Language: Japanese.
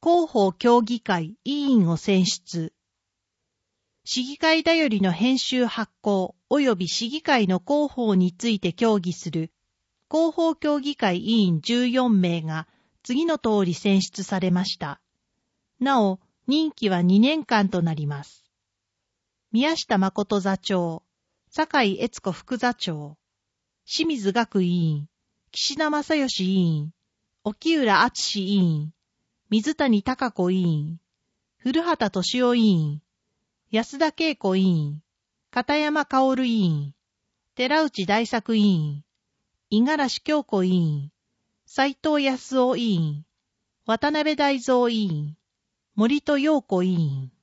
広報協議会委員を選出。市議会だよりの編集発行及び市議会の広報について協議する広報協議会委員14名が次の通り選出されました。なお、任期は2年間となります。宮下誠座長、酒井悦子副座長、清水学委員、岸田正義委員、沖浦敦委員、水谷貴子委員、古畑敏夫委員、安田恵子委員、片山薫委員、寺内大作委員、五十嵐京子委員、斉藤康夫委員、渡辺大蔵委員、森戸陽子委員。